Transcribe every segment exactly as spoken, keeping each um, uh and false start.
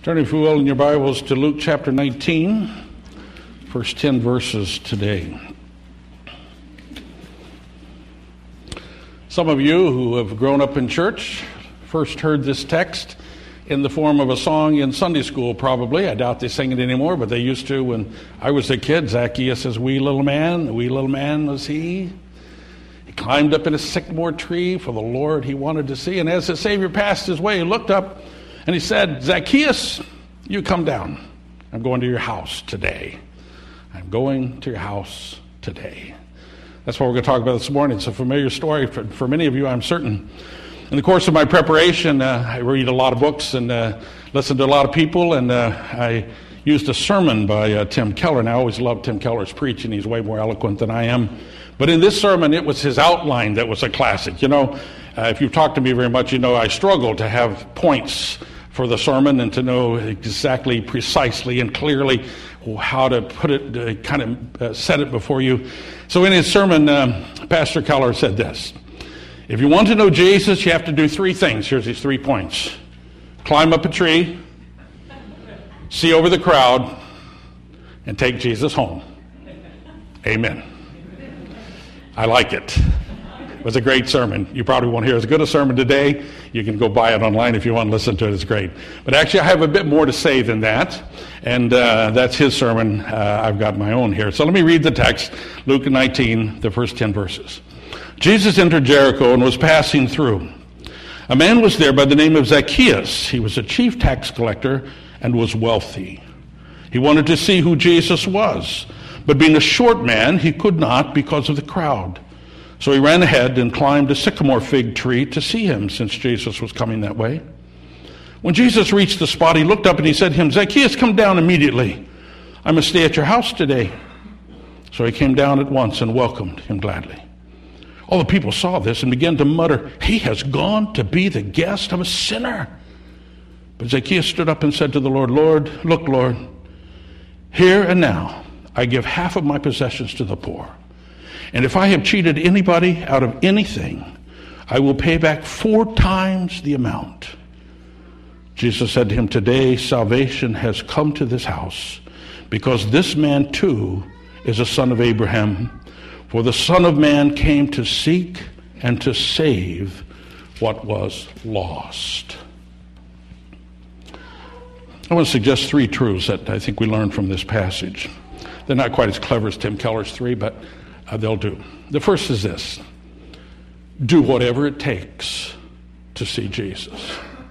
Turn, if you will, in your Bibles to Luke chapter nineteen, first ten verses today. Some of you who have grown up in church first heard this text in the form of a song in Sunday school, probably. I doubt they sing it anymore, but they used to when I was a kid. Zacchaeus is wee little man, wee little man was he. He climbed up in a sycamore tree for the Lord he wanted to see, and as the Savior passed his way, he looked up and he said, "Zacchaeus, you come down. I'm going to your house today. I'm going to your house today." That's what we're going to talk about this morning. It's a familiar story for, for many of you, I'm certain. In the course of my preparation, uh, I read a lot of books and uh, listen to a lot of people, and uh, I used a sermon by uh, Tim Keller, and I always loved Tim Keller's preaching. He's way more eloquent than I am. But in this sermon, it was his outline that was a classic. You know, uh, if you've talked to me very much, you know I struggle to have points for the sermon and to know exactly, precisely, and clearly how to put it, uh, kind of uh, set it before you. So in his sermon, um, Pastor Keller said this: if you want to know Jesus, you have to do three things. Here's his three points. Climb up a tree, see over the crowd, and take Jesus home. Amen. I like it. It was a great sermon. You probably won't hear as good a sermon today. You can go buy it online if you want to listen to it. It's great. But actually, I have a bit more to say than that. And uh, that's his sermon. Uh, I've got my own here. So let me read the text, Luke nineteen, the first ten verses. Jesus entered Jericho and was passing through. A man was there by the name of Zacchaeus. He was a chief tax collector and was wealthy. He wanted to see who Jesus was, but being a short man, he could not because of the crowd. So he ran ahead and climbed a sycamore fig tree to see him, since Jesus was coming that way. When Jesus reached the spot, he looked up and he said to him, "Zacchaeus, come down immediately. I must stay at your house today." So he came down at once and welcomed him gladly. All the people saw this and began to mutter, "He has gone to be the guest of a sinner." But Zacchaeus stood up and said to the Lord, "Lord, look, Lord, here and now I give half of my possessions to the poor. And if I have cheated anybody out of anything, I will pay back four times the amount." Jesus said to him, "Today salvation has come to this house, because this man too is a son of Abraham. For the Son of Man came to seek and to save what was lost." I want to suggest three truths that I think we learn from this passage. They're not quite as clever as Tim Keller's three, but uh, they'll do. The first is this: do whatever it takes to see Jesus.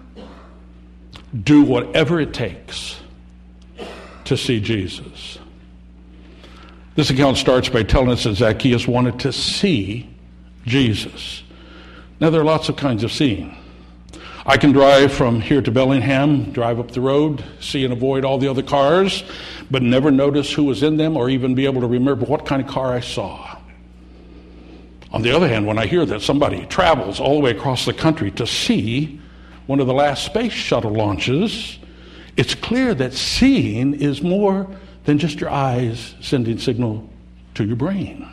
Do whatever it takes to see Jesus. This account starts by telling us that Zacchaeus wanted to see Jesus. Now, there are lots of kinds of seeing. I can drive from here to Bellingham, drive up the road, see and avoid all the other cars, but never notice who was in them or even be able to remember what kind of car I saw. On the other hand, when I hear that somebody travels all the way across the country to see one of the last space shuttle launches, it's clear that seeing is more than just your eyes sending signal to your brain.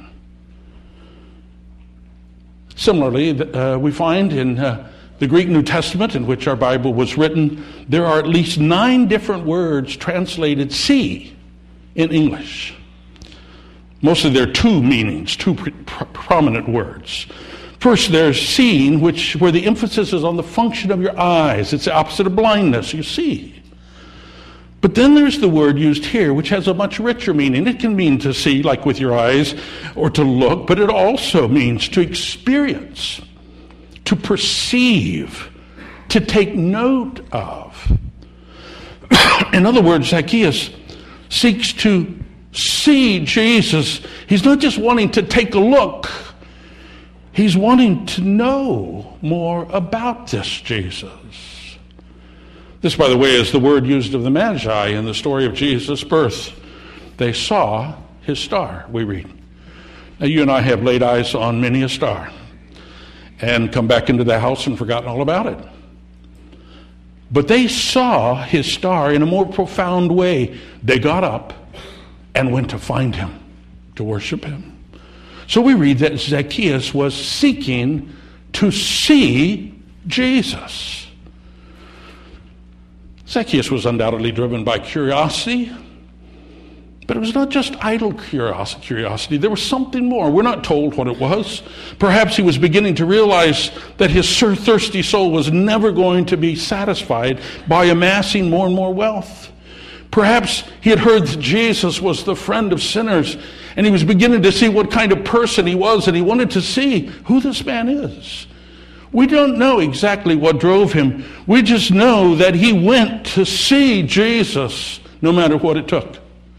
Similarly, uh, we find in uh, the Greek New Testament, in which our Bible was written, there are at least nine different words translated see in English. Mostly there are two meanings, two pr- pr- prominent words. First, there's seeing, which where the emphasis is on the function of your eyes. It's the opposite of blindness. You see. But then there's the word used here, which has a much richer meaning. It can mean to see, like with your eyes, or to look, but it also means to experience, to perceive, to take note of. In other words, Zacchaeus seeks to see Jesus. He's not just wanting to take a look. He's wanting to know more about this Jesus. This, by the way, is the word used of the Magi in the story of Jesus' birth. They saw his star, we read. Now, you and I have laid eyes on many a star and come back into the house and forgotten all about it. But they saw his star in a more profound way. They got up and went to find him, to worship him. So we read that Zacchaeus was seeking to see Jesus. Zacchaeus was undoubtedly driven by curiosity, but it was not just idle curiosity. There was something more. We're not told what it was. Perhaps he was beginning to realize that his thirsty soul was never going to be satisfied by amassing more and more wealth. Perhaps he had heard that Jesus was the friend of sinners, and he was beginning to see what kind of person he was, and he wanted to see who this man is. We don't know exactly what drove him. We just know that he went to see Jesus no matter what it took.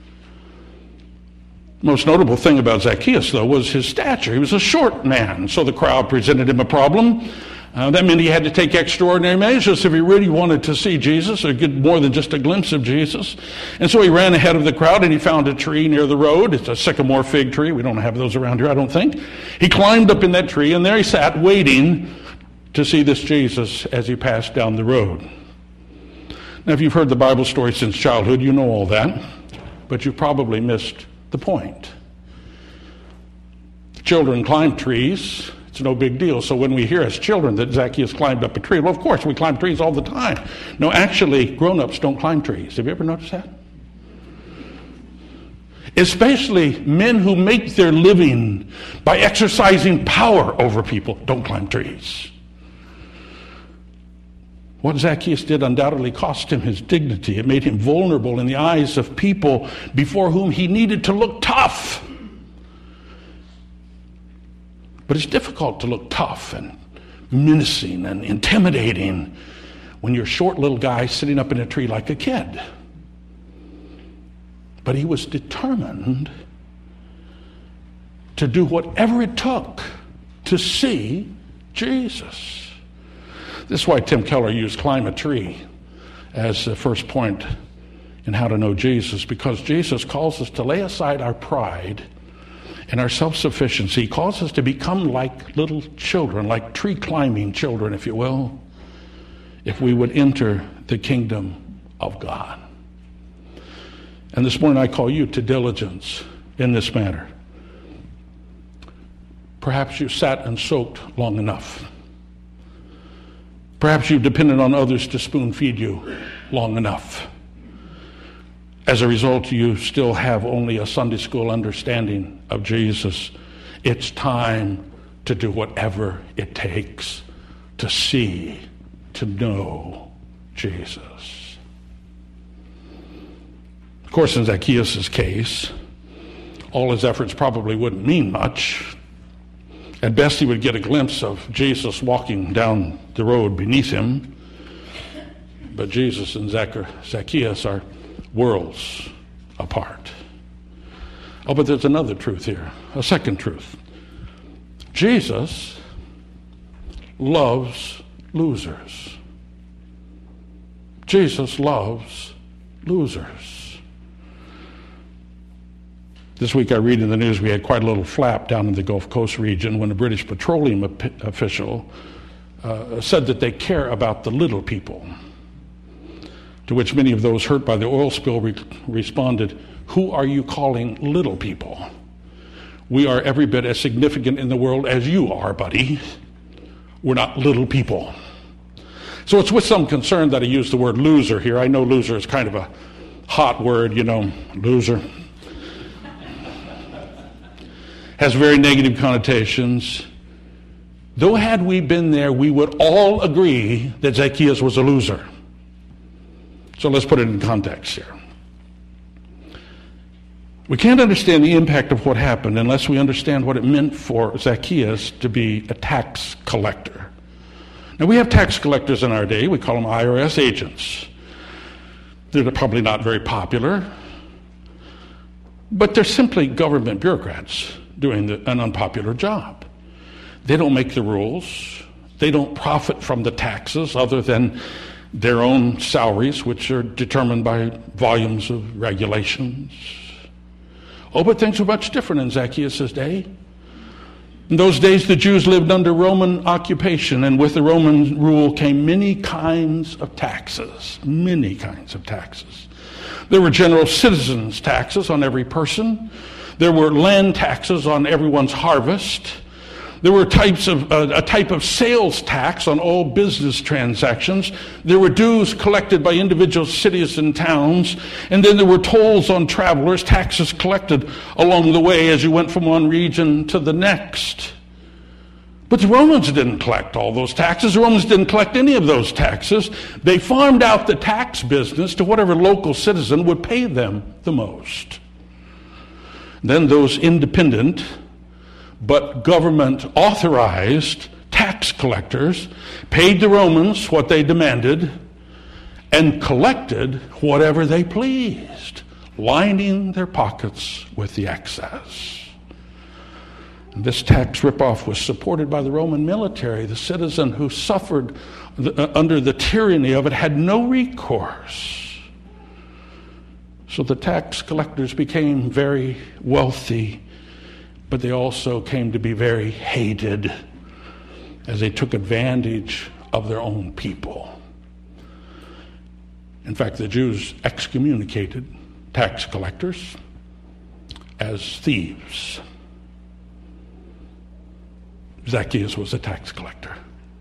Most notable thing about Zacchaeus, though, was his stature. He was a short man, so the crowd presented him a problem. Uh, that meant he had to take extraordinary measures if he really wanted to see Jesus or get more than just a glimpse of Jesus. And so he ran ahead of the crowd and he found a tree near the road. It's a sycamore fig tree. We don't have those around here, I don't think. He climbed up in that tree and there he sat waiting to see this Jesus as he passed down the road. Now, if you've heard the Bible story since childhood, you know all that, but you've probably missed the point. Children climb trees. It's no big deal. So when we hear as children that Zacchaeus climbed up a tree, well, of course, we climb trees all the time. No, actually, grown-ups don't climb trees. Have you ever noticed that? Especially men who make their living by exercising power over people don't climb trees. What Zacchaeus did undoubtedly cost him his dignity. It made him vulnerable in the eyes of people before whom he needed to look tough. But it's difficult to look tough and menacing and intimidating when you're a short little guy sitting up in a tree like a kid. But he was determined to do whatever it took to see Jesus. This is why Tim Keller used climb a tree as the first point in how to know Jesus, because Jesus calls us to lay aside our pride and our self-sufficiency. He calls us to become like little children, like tree climbing children, if you will, if we would enter the kingdom of God. And this morning I call you to diligence in this matter. Perhaps you sat and soaked long enough. Perhaps you've depended on others to spoon feed you long enough. As a result, you still have only a Sunday school understanding of Jesus. It's time to do whatever it takes to see, to know Jesus. Of course, in Zacchaeus' case, all his efforts probably wouldn't mean much. At best, he would get a glimpse of Jesus walking down the road beneath him. But Jesus and Zacchaeus are worlds apart. Oh, but there's another truth here, a second truth. Jesus loves losers. Jesus loves losers. This week I read in the news we had quite a little flap down in the Gulf Coast region when a British petroleum official uh, said that they care about the little people. To which many of those hurt by the oil spill re- responded, "Who are you calling little people? We are every bit as significant in the world as you are, buddy. We're not little people." So it's with some concern that I use the word loser here. I know loser is kind of a hot word, you know, loser. Has very negative connotations. Though had we been there, we would all agree that Zacchaeus was a loser. So let's put it in context here. We can't understand the impact of what happened unless we understand what it meant for Zacchaeus to be a tax collector. Now, we have tax collectors in our day. We call them I R S agents. They're probably not very popular, but they're simply government bureaucrats doing the, an unpopular job. They don't make the rules. They don't profit from the taxes other than their own salaries, which are determined by volumes of regulations. Oh, but things were much different in Zacchaeus' day. In those days, the Jews lived under Roman occupation, and with the Roman rule came many kinds of taxes, many kinds of taxes. There were general citizens' taxes on every person. There were land taxes on everyone's harvest. There were types of uh, a type of sales tax on all business transactions. There were dues collected by individual cities and towns. And then there were tolls on travelers, taxes collected along the way as you went from one region to the next. But the Romans didn't collect all those taxes. The Romans didn't collect any of those taxes. They farmed out the tax business to whatever local citizen would pay them the most. Then those independent but government-authorized tax collectors paid the Romans what they demanded and collected whatever they pleased, lining their pockets with the excess. And this tax ripoff was supported by the Roman military. The citizen who suffered the, uh, under the tyranny of it had no recourse. So the tax collectors became very wealthy, but they also came to be very hated as they took advantage of their own people. In fact, the Jews excommunicated tax collectors as thieves. Zacchaeus was a tax collector.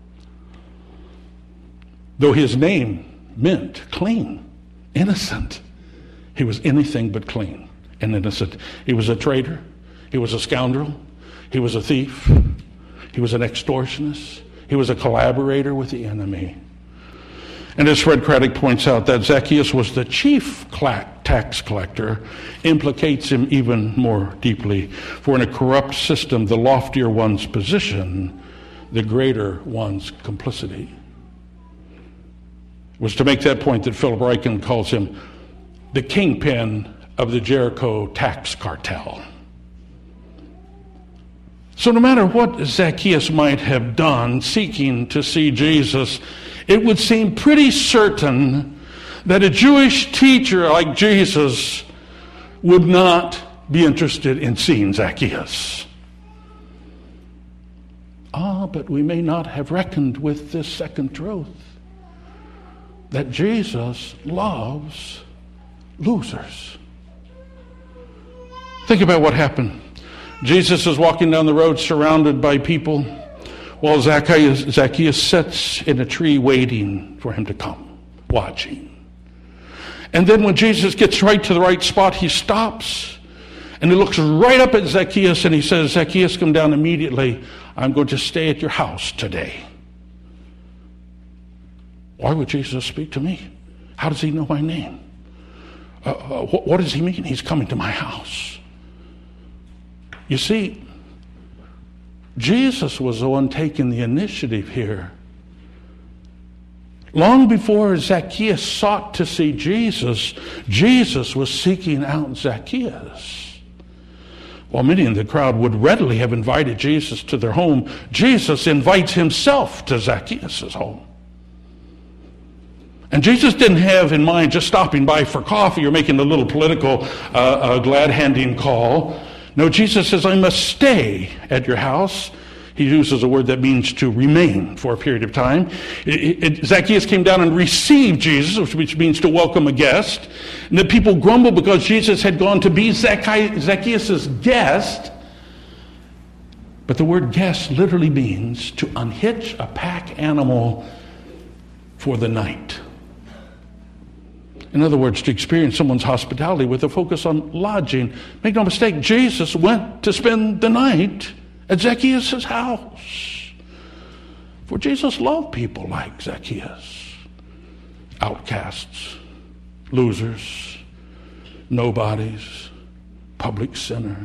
Though his name meant clean, innocent, he was anything but clean and innocent. He was a traitor. He was a scoundrel. He was a thief. He was an extortionist. He was a collaborator with the enemy. And as Fred Craddock points out, that Zacchaeus was the chief tax collector implicates him even more deeply. For in a corrupt system, the loftier one's position, the greater one's complicity. It was to make that point that Philip Ryken calls him the kingpin of the Jericho tax cartel. So no matter what Zacchaeus might have done seeking to see Jesus, it would seem pretty certain that a Jewish teacher like Jesus would not be interested in seeing Zacchaeus. Ah, but we may not have reckoned with this second truth, that Jesus loves losers. Think about what happened. Jesus is walking down the road surrounded by people while Zacchaeus, Zacchaeus sits in a tree waiting for him to come, watching. And then when Jesus gets right to the right spot, he stops and he looks right up at Zacchaeus and he says, Zacchaeus, come down immediately. I'm going to stay at your house today. Why would Jesus speak to me? How does he know my name? Uh, uh, what, what does he mean he's coming to my house? You see, Jesus was the one taking the initiative here. Long before Zacchaeus sought to see Jesus, Jesus was seeking out Zacchaeus. While many in the crowd would readily have invited Jesus to their home, Jesus invites himself to Zacchaeus' home. And Jesus didn't have in mind just stopping by for coffee or making a little political uh, uh, glad-handing call. No, Jesus says, I must stay at your house. He uses a word that means to remain for a period of time. It, it, Zacchaeus came down and received Jesus, which means to welcome a guest. And the people grumbled because Jesus had gone to be Zacchaeus' guest. But the word guest literally means to unhitch a pack animal for the night. In other words, to experience someone's hospitality with a focus on lodging. Make no mistake, Jesus went to spend the night at Zacchaeus' house. For Jesus loved people like Zacchaeus. Outcasts, losers, nobodies, public sinners.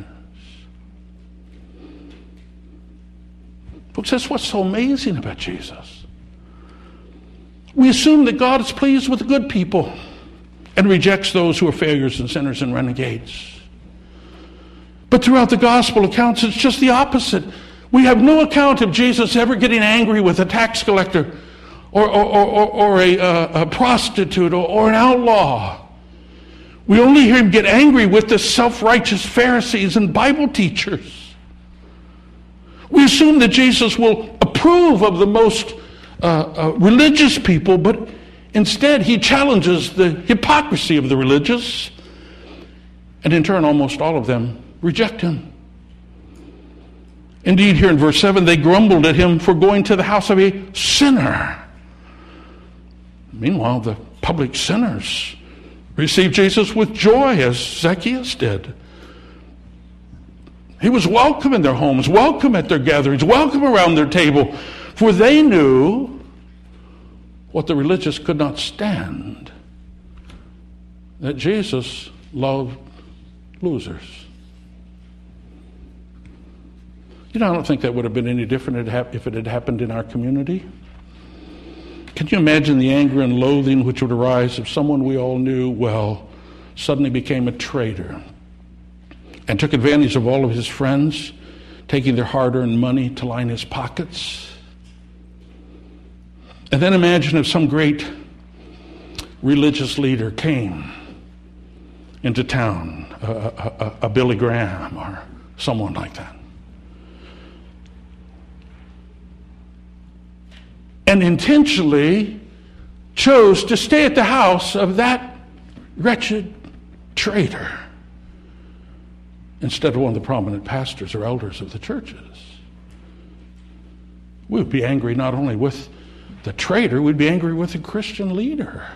Folks, that's what's so amazing about Jesus. We assume that God is pleased with the good people and rejects those who are failures and sinners and renegades. But throughout the gospel accounts, it's just the opposite. We have no account of Jesus ever getting angry with a tax collector or, or, or, or a, uh, a prostitute or, or an outlaw. We only hear him get angry with the self-righteous Pharisees and Bible teachers. We assume that Jesus will approve of the most uh, uh, religious people, but instead, he challenges the hypocrisy of the religious, and in turn, almost all of them reject him. Indeed, here in verse seven, they grumbled at him for going to the house of a sinner. Meanwhile, the public sinners received Jesus with joy, as Zacchaeus did. He was welcome in their homes, welcome at their gatherings, welcome around their table, for they knew what the religious could not stand, that Jesus loved losers. You know, I don't think that would have been any different if it had happened in our community. Can you imagine the anger and loathing which would arise if someone we all knew well suddenly became a traitor and took advantage of all of his friends, taking their hard-earned money to line his pockets? And then imagine if some great religious leader came into town, a, a, a Billy Graham or someone like that, and intentionally chose to stay at the house of that wretched traitor instead of one of the prominent pastors or elders of the churches. We would be angry not only with the traitor, we'd be angry with the Christian leader.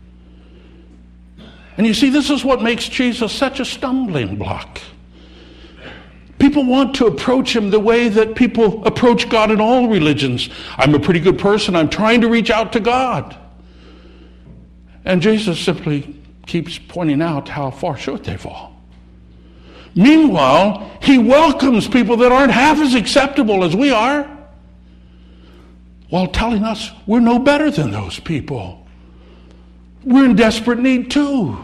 And you see, this is what makes Jesus such a stumbling block. People want to approach him the way that people approach God in all religions. I'm a pretty good person. I'm trying to reach out to God. And Jesus simply keeps pointing out how far short they fall. Meanwhile, he welcomes people that aren't half as acceptable as we are, while telling us we're no better than those people. We're in desperate need too.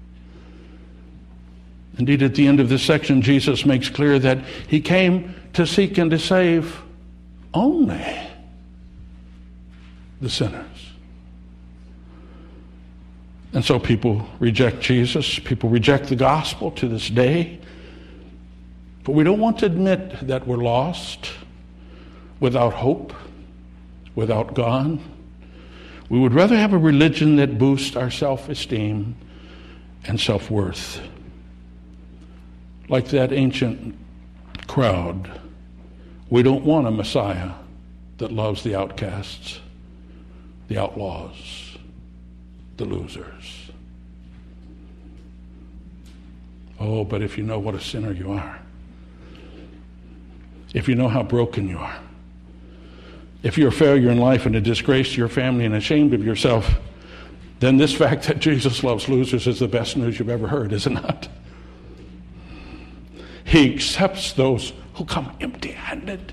Indeed, at the end of this section, Jesus makes clear that he came to seek and to save only the sinners. And so people reject Jesus. People reject the gospel to this day. But we don't want to admit that we're lost, without hope, without God. We would rather have a religion that boosts our self-esteem and self-worth. Like that ancient crowd, we don't want a Messiah that loves the outcasts, the outlaws, the losers. Oh, but if you know what a sinner you are, if you know how broken you are, if you're a failure in life and a disgrace to your family and ashamed of yourself, then this fact that Jesus loves losers is the best news you've ever heard, is it not? He accepts those who come empty-handed.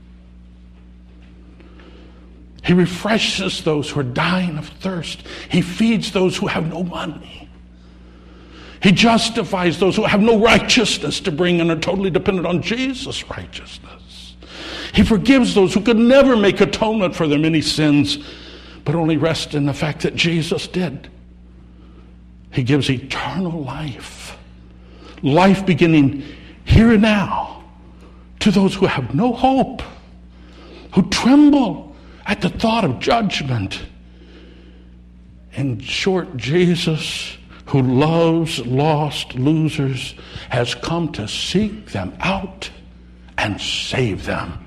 He refreshes those who are dying of thirst. He feeds those who have no money. He justifies those who have no righteousness to bring and are totally dependent on Jesus' righteousness. He forgives those who could never make atonement for their many sins, but only rest in the fact that Jesus did. He gives eternal life, life beginning here and now, to those who have no hope, who tremble at the thought of judgment. In short, Jesus, who loves lost losers, has come to seek them out and save them.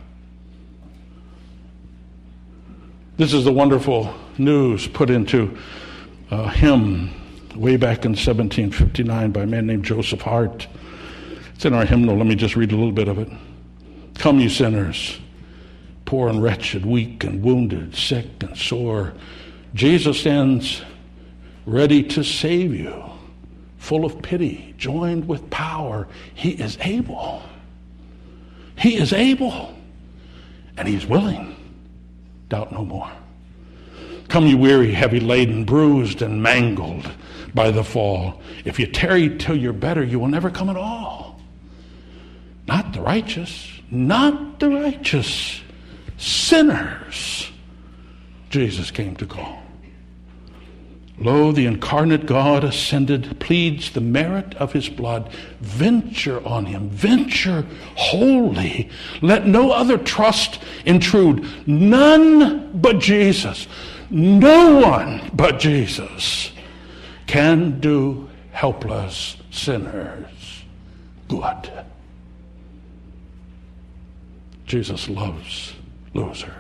This is the wonderful news put into a hymn way back in seventeen fifty-nine by a man named Joseph Hart. It's in our hymnal. Let me just read a little bit of it. Come, you sinners, poor and wretched, weak and wounded, sick and sore. Jesus stands ready to save you, full of pity, joined with power. He is able. He is able, and he's willing. Doubt no more. Come, you weary, heavy laden, bruised and mangled by the fall. If you tarry till you're better, you will never come at all. Not the righteous, not the righteous, sinners Jesus came to call. Lo, the incarnate God ascended, pleads the merit of his blood. Venture on him, venture wholly. Let no other trust intrude. None but Jesus, no one but Jesus can do helpless sinners good. Jesus loves losers.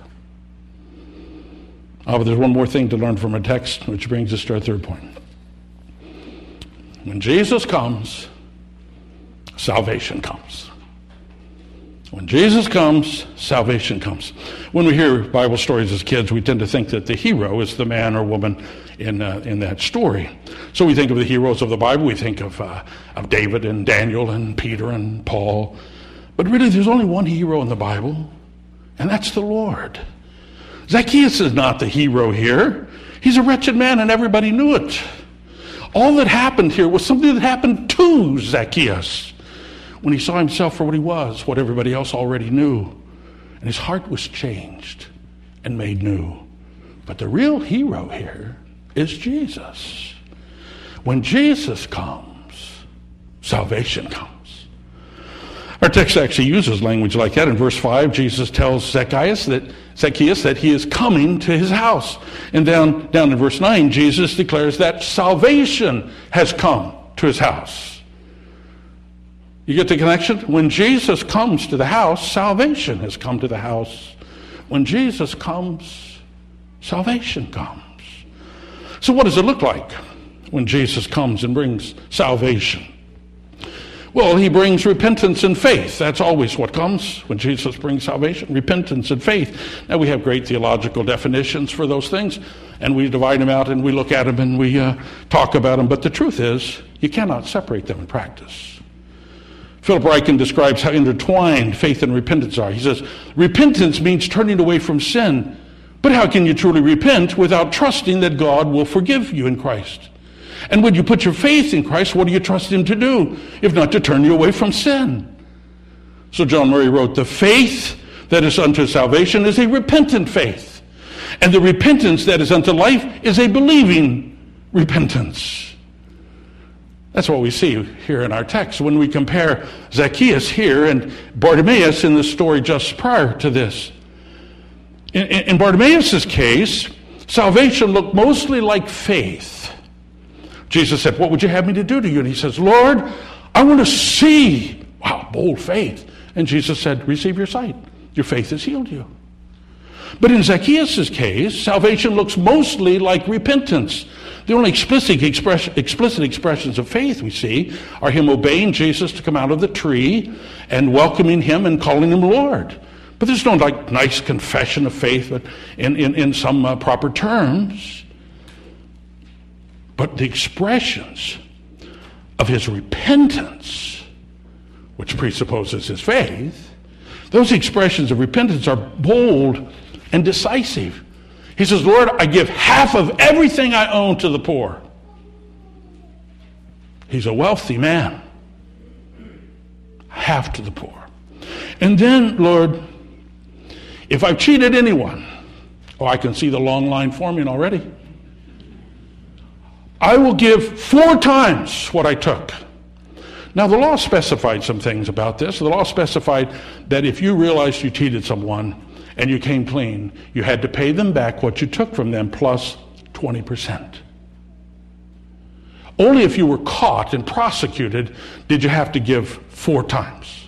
Oh, but there's one more thing to learn from our text, which brings us to our third point. When Jesus comes, salvation comes. When Jesus comes, salvation comes. When we hear Bible stories as kids, we tend to think that the hero is the man or woman in uh, in that story. So we think of the heroes of the Bible. We think of uh, of David and Daniel and Peter and Paul. But really, there's only one hero in the Bible, and that's the Lord. Zacchaeus is not the hero here. He's a wretched man, and everybody knew it. All that happened here was something that happened to Zacchaeus when he saw himself for what he was, what everybody else already knew. And his heart was changed and made new. But the real hero here is Jesus. When Jesus comes, salvation comes. Our text actually uses language like that. In verse five, Jesus tells Zacchaeus that Zacchaeus that he is coming to his house. And down, down in verse nine, Jesus declares that salvation has come to his house. You get the connection? When Jesus comes to the house, salvation has come to the house. When Jesus comes, salvation comes. So what does it look like when Jesus comes and brings salvation? Well, he brings repentance and faith. That's always what comes when Jesus brings salvation, repentance and faith. Now, we have great theological definitions for those things, and we divide them out and we look at them and we uh, talk about them. But the truth is, you cannot separate them in practice. Philip Ryken describes how intertwined faith and repentance are. He says, repentance means turning away from sin. But how can you truly repent without trusting that God will forgive you in Christ? And when you put your faith in Christ, what do you trust him to do, if not to turn you away from sin? So John Murray wrote, the faith that is unto salvation is a repentant faith. And the repentance that is unto life is a believing repentance. That's what we see here in our text when we compare Zacchaeus here and Bartimaeus in the story just prior to this. In, in Bartimaeus' case, salvation looked mostly like faith. Jesus said, what would you have me to do to you? And he says, Lord, I want to see. Wow, bold faith. And Jesus said, receive your sight. Your faith has healed you. But in Zacchaeus' case, salvation looks mostly like repentance. The only explicit, express, explicit expressions of faith we see are him obeying Jesus to come out of the tree and welcoming him and calling him Lord. But there's no like nice confession of faith but in, in, in some uh, proper terms. But the expressions of his repentance, which presupposes his faith, those expressions of repentance are bold and decisive. He says, Lord, I give half of everything I own to the poor. He's a wealthy man. Half to the poor. And then, Lord, if I've cheated anyone, oh, I can see the long line forming already. I will give four times what I took. Now, the law specified some things about this. The law specified that if you realized you cheated someone and you came clean, you had to pay them back what you took from them plus twenty percent. Only if you were caught and prosecuted did you have to give four times.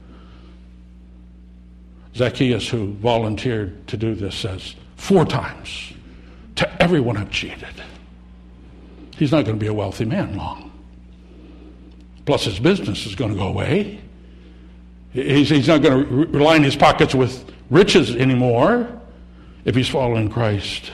Zacchaeus, who volunteered to do this, says, four times to everyone I've cheated. He's not going to be a wealthy man long. Plus his business is going to go away. He's, he's not going to re- line his pockets with riches anymore if he's following Christ.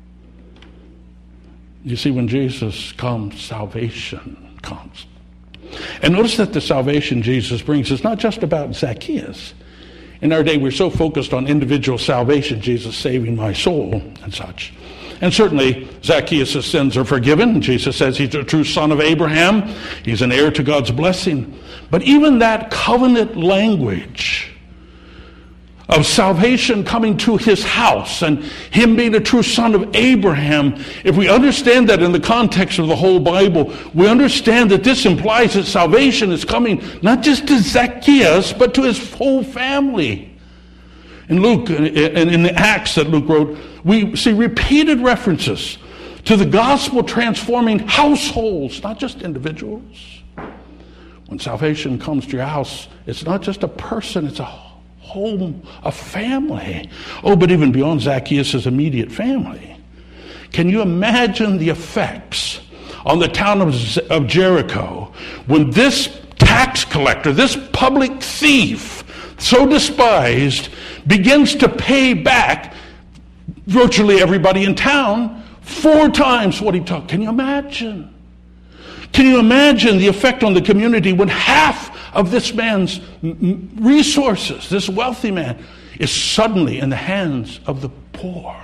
You see, when Jesus comes, salvation comes. And notice that the salvation Jesus brings is not just about Zacchaeus. In our day, we're so focused on individual salvation, Jesus saving my soul and such. And certainly, Zacchaeus' sins are forgiven. Jesus says he's a true son of Abraham. He's an heir to God's blessing. But even that covenant language of salvation coming to his house and him being a true son of Abraham, if we understand that in the context of the whole Bible, we understand that this implies that salvation is coming not just to Zacchaeus, but to his whole family. In Luke, and in the Acts that Luke wrote, we see repeated references to the gospel transforming households, not just individuals. When salvation comes to your house, it's not just a person, it's a home, a family. Oh, but even beyond Zacchaeus' immediate family. Can you imagine the effects on the town of, of Jericho when this tax collector, this public thief, so despised, begins to pay back virtually everybody in town four times what he took? Can you imagine? Can you imagine the effect on the community when half of this man's resources, this wealthy man, is suddenly in the hands of the poor?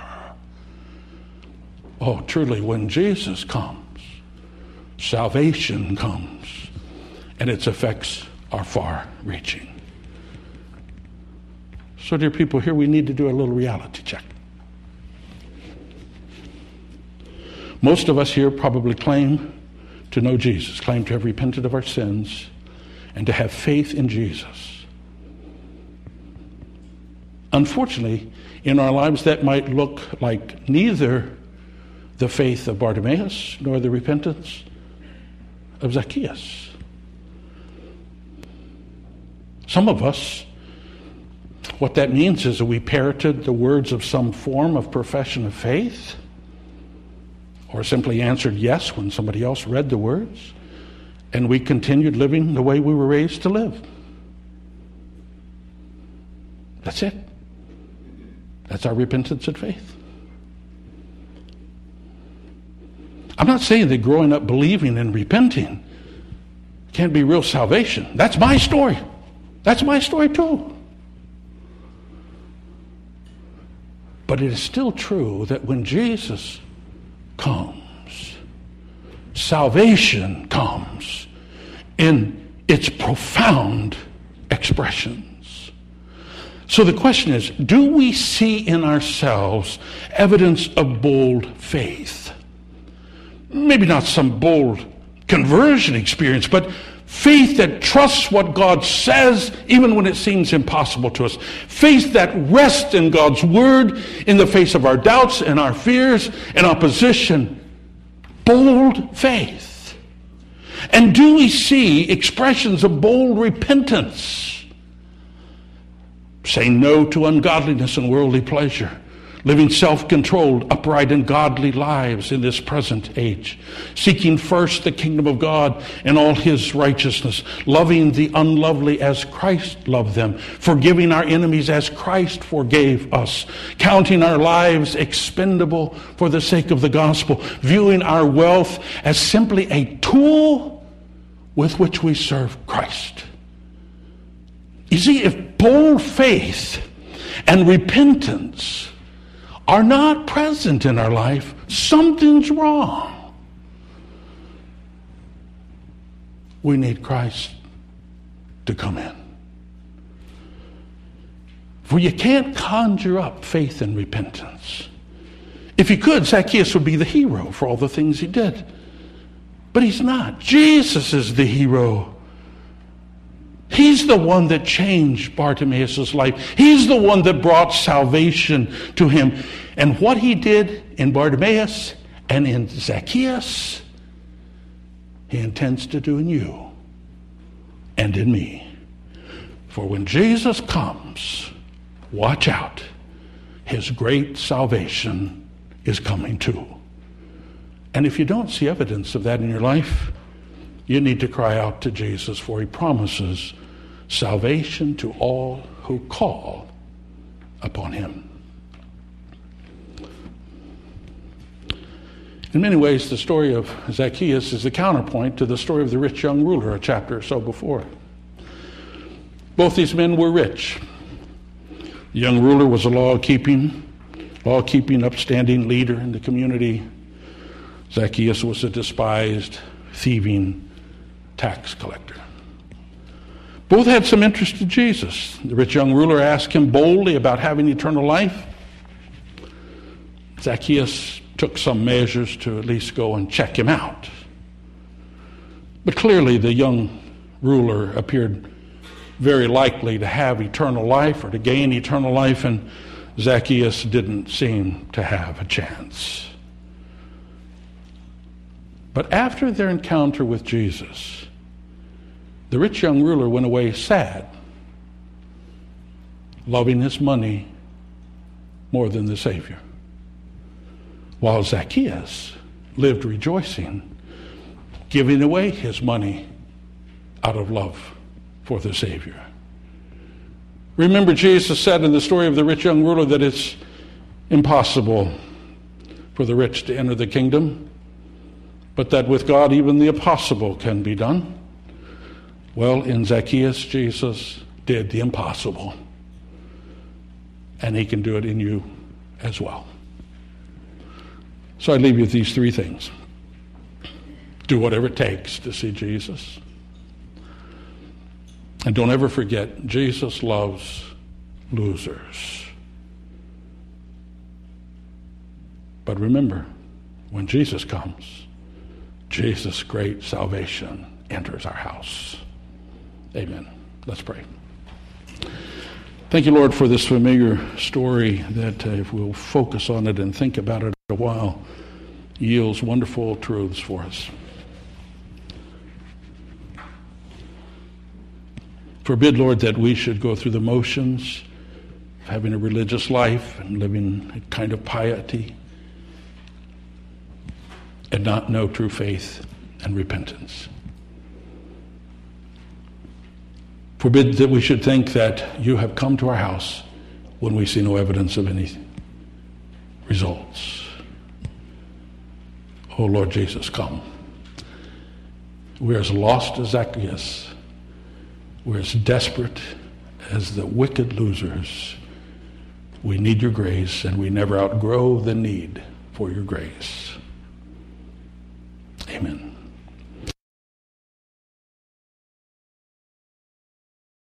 Oh, truly, when Jesus comes, salvation comes, and its effects are far-reaching. So, dear people, here we need to do a little reality check. Most of us here probably claim to know Jesus, claim to have repented of our sins, and to have faith in Jesus. Unfortunately, in our lives, that might look like neither the faith of Bartimaeus nor the repentance of Zacchaeus. Some of us, what that means is that we parroted the words of some form of profession of faith, or simply answered yes when somebody else read the words, and we continued living the way we were raised to live. That's it. That's our repentance and faith. I'm not saying that growing up believing and repenting can't be real salvation. That's my story. That's my story too. But it is still true that when Jesus comes, salvation comes in its profound expressions. So the question is, do we see in ourselves evidence of bold faith? Maybe not some bold conversion experience, but faith that trusts what God says even when it seems impossible to us. Faith that rests in God's word in the face of our doubts and our fears and opposition. Bold faith. And do we see expressions of bold repentance? Saying no to ungodliness and worldly pleasure. Living self-controlled, upright, and godly lives in this present age. Seeking first the kingdom of God and all his righteousness. Loving the unlovely as Christ loved them. Forgiving our enemies as Christ forgave us. Counting our lives expendable for the sake of the gospel. Viewing our wealth as simply a tool with which we serve Christ. You see, if bold faith and repentance are not present in our life, something's wrong. We need Christ to come in. For you can't conjure up faith and repentance. If you could, Zacchaeus would be the hero for all the things he did. But he's not. Jesus is the hero. He's the one that changed Bartimaeus' life. He's the one that brought salvation to him. And what he did in Bartimaeus and in Zacchaeus, he intends to do in you and in me. For when Jesus comes, watch out. His great salvation is coming too. And if you don't see evidence of that in your life, you need to cry out to Jesus, for he promises salvation to all who call upon him. In many ways, the story of Zacchaeus is the counterpoint to the story of the rich young ruler a chapter or so before. Both these men were rich. The young ruler was a law-keeping, law-keeping, upstanding leader in the community. Zacchaeus was a despised, thieving tax collector. Both had some interest in Jesus. The rich young ruler asked him boldly about having eternal life. Zacchaeus took some measures to at least go and check him out. But clearly the young ruler appeared very likely to have eternal life or to gain eternal life, and Zacchaeus didn't seem to have a chance. But after their encounter with Jesus, the rich young ruler went away sad, loving his money more than the Savior, while Zacchaeus lived rejoicing, giving away his money out of love for the Savior. Remember, Jesus said in the story of the rich young ruler that it's impossible for the rich to enter the kingdom, but that with God even the impossible can be done. Well, in Zacchaeus, Jesus did the impossible, and he can do it in you as well. So I leave you with these three things. Do whatever it takes to see Jesus. And don't ever forget, Jesus loves losers. But remember, when Jesus comes, Jesus' great salvation enters our house. Amen. Let's pray. Thank you, Lord, for this familiar story that, uh, if we'll focus on it and think about it a while, yields wonderful truths for us. Forbid, Lord, that we should go through the motions of having a religious life and living a kind of piety and not know true faith and repentance. Forbid that we should think that you have come to our house when we see no evidence of any results. Oh, Lord Jesus, come. We're as lost as Zacchaeus. We're as desperate as the wicked losers. We need your grace, and we never outgrow the need for your grace. Amen.